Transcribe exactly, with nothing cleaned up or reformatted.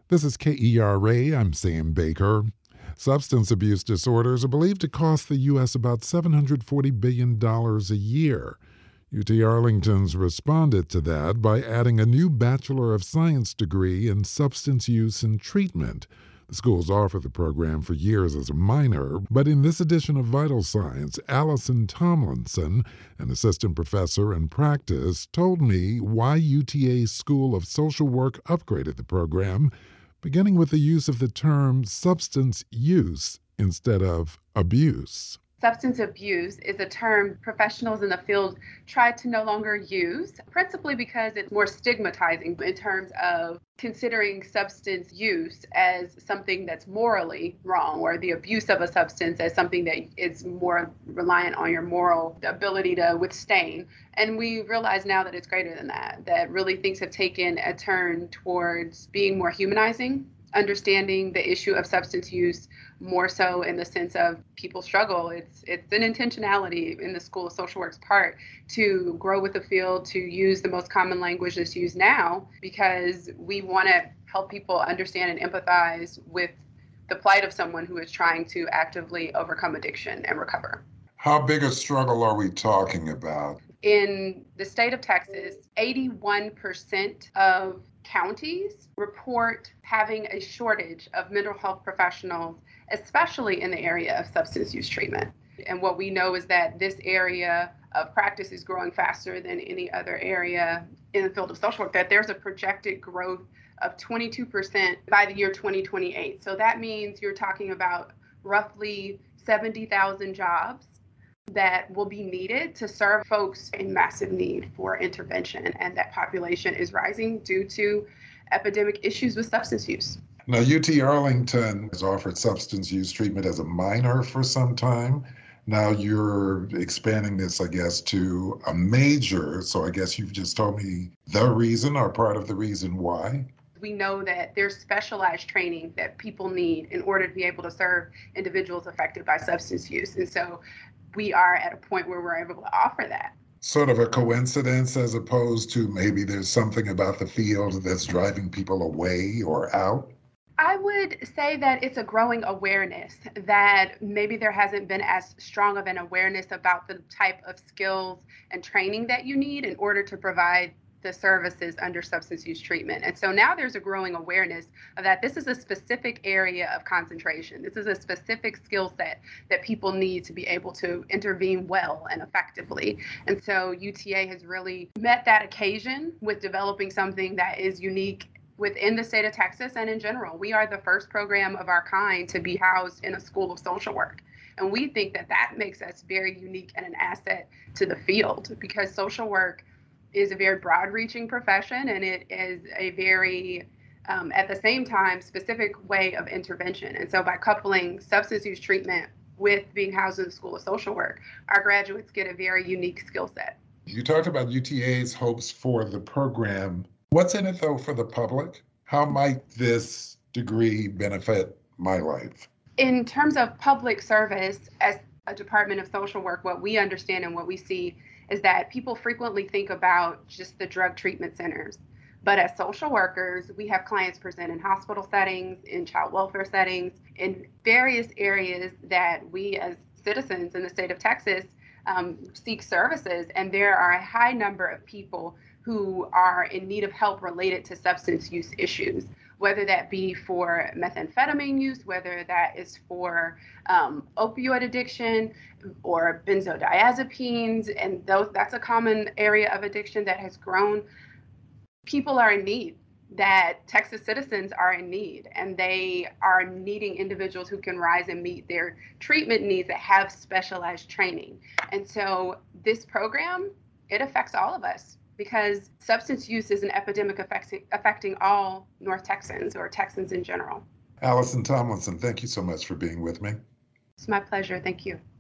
This is K E R A. I'm Sam Baker. Substance abuse disorders are believed to cost the U S about seven hundred forty billion dollars a year. U T Arlington's responded to that by adding a new Bachelor of Science degree in substance use and treatment. The school's offered the program for years as a minor, but in this edition of Vital Science, Allison Tomlinson, an assistant professor in practice, told me why U T A's School of Social Work upgraded the program, beginning with the use of the term substance use instead of abuse. Substance abuse is a term professionals in the field try to no longer use, principally because it's more stigmatizing in terms of considering substance use as something that's morally wrong, or the abuse of a substance as something that is more reliant on your moral ability to withstand. And we realize now that it's greater than that, that really things have taken a turn towards being more humanizing, understanding the issue of substance use more so in the sense of people struggle. It's it's an intentionality in the School of Social Work's part to grow with the field, to use the most common language that's used now, because we want to help people understand and empathize with the plight of someone who is trying to actively overcome addiction and recover. How big a struggle are we talking about? In the state of Texas, eighty-one percent of counties report having a shortage of mental health professionals, especially in the area of substance use treatment. And what we know is that this area of practice is growing faster than any other area in the field of social work, that there's a projected growth of twenty-two percent by the year twenty twenty-eight. So that means you're talking about roughly seventy thousand jobs that will be needed to serve folks in massive need for intervention. And that population is rising due to epidemic issues with substance use. Now, U T Arlington has offered substance use treatment as a minor for some time. Now you're expanding this, I guess, to a major. So I guess you've just told me the reason or part of the reason why. We know that there's specialized training that people need in order to be able to serve individuals affected by substance use. And so we are at a point where we're able to offer that. Sort of a coincidence, as opposed to maybe there's something about the field that's driving people away or out? I would say that it's a growing awareness that maybe there hasn't been as strong of an awareness about the type of skills and training that you need in order to provide the services under substance use treatment. And so now there's a growing awareness of that this is a specific area of concentration. This is a specific skill set that people need to be able to intervene well and effectively. And so U T A has really met that occasion with developing something that is unique within the state of Texas and in general. We are the first program of our kind to be housed in a school of social work. And we think that that makes us very unique and an asset to the field, because social work is a very broad-reaching profession, and it is a very, um, at the same time, specific way of intervention. And so by coupling substance use treatment with being housed in the School of Social Work, our graduates get a very unique skill set. You talked about U T A's hopes for the program. What's in it, though, for the public? How might this degree benefit my life? In terms of public service, as a Department of Social Work, what we understand and what we see is that people frequently think about just the drug treatment centers. But as social workers, we have clients present in hospital settings, in child welfare settings, in various areas that we as citizens in the state of Texas um, seek services. And there are a high number of people who are in need of help related to substance use issues, whether that be for methamphetamine use, whether that is for um, opioid addiction or benzodiazepines, and those that's a common area of addiction that has grown. People are in need, that Texas citizens are in need, and they are needing individuals who can rise and meet their treatment needs that have specialized training. And so this program, it affects all of us, because substance use is an epidemic affecting, affecting all North Texans or Texans in general. Allison Tomlinson, thank you so much for being with me. It's my pleasure. Thank you.